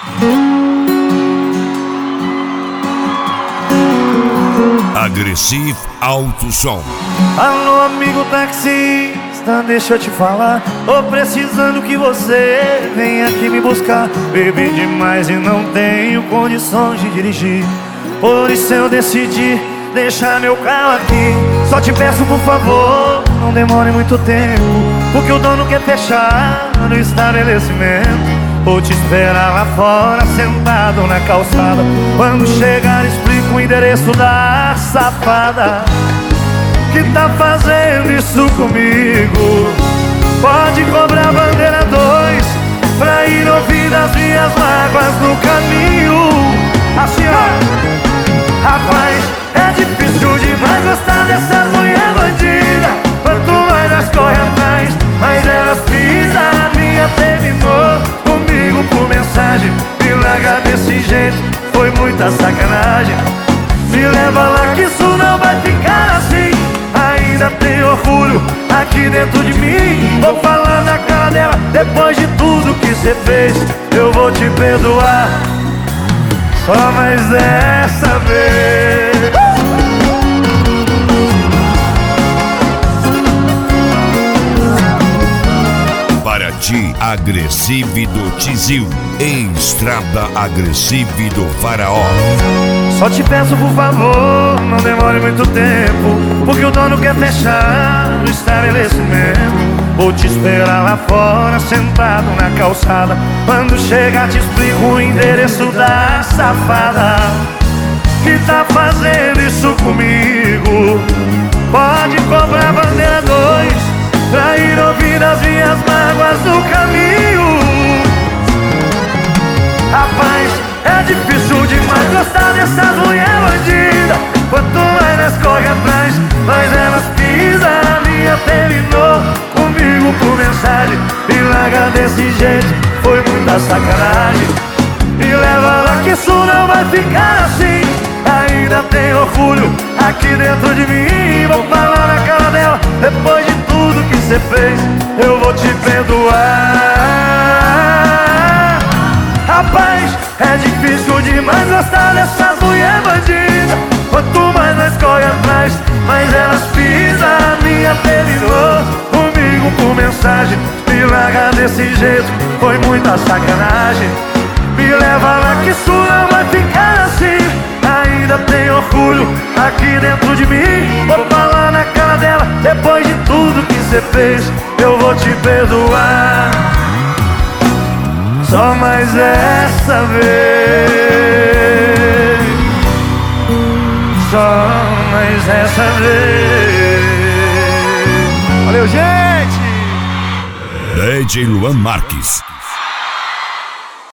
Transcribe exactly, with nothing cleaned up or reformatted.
Agressivo Alto Som. Alô, amigo taxista, deixa eu te falar. Tô precisando que você venha aqui me buscar. Bebi demais e não tenho condições de dirigir. Por isso eu decidi deixar meu carro aqui. Só te peço, por favor, não demore muito tempo, porque o dono quer fechar no estabelecimento. Vou te esperar lá fora, sentado na calçada. Quando chegar, explico o endereço da safada que tá fazendo isso comigo. Pode cobrar bandeira dois pra ir ouvir as minhas mágoas no caminho. Assim, ó, rapaz, é difícil demais gostar dessas mulher bandida. Quanto mais nós corre atrás, mais elas pisam. A minha terminou comigo por mensagem. Me larga desse jeito, foi muita sacanagem. Me leva lá que isso não vai ficar assim. Ainda tem orgulho aqui dentro de mim. Vou falar na cara dela, depois de tudo que cê fez, eu vou te perdoar, só mais dessa vez. Paraty Agressivo do Tizil, em Estrada Agressivo do Faraó. Só te peço, por favor, não demore muito tempo, porque o dono quer fechar o estabelecimento. Vou te esperar lá fora, sentado na calçada. Quando chegar te explico o endereço da safada que tá fazendo isso comigo. Pode cobrar bandeira dois pra ir ouvir as minhas mágoas no caminho. Rapaz, é difícil demais gostar dessas mulher bandida. Quanto mais nós corre atrás, mais elas pisam. A minha terminou comigo por mensagem. Me larga desse jeito, foi muita sacanagem. Me leva lá que isso não vai ficar assim. Ainda tem orgulho aqui dentro de mim. Vou falar na cara dela, depois de tudo que cê fez, eu vou te perdoar. Rapaz, é difícil demais gostar dessas mulher bandida. Quanto mais nós corre atrás, mais elas pisam. A minha terminou comigo por mensagem. Me larga desse jeito, foi muita sacanagem. Me leva lá que isso não vai ficar assim. Ainda tem orgulho aqui dentro de mim. Vou falar na cara dela, depois de tudo que cê fez, eu vou te perdoar, só mais essa vez. Só mais essa vez. Valeu, gente! D J Luan Marques.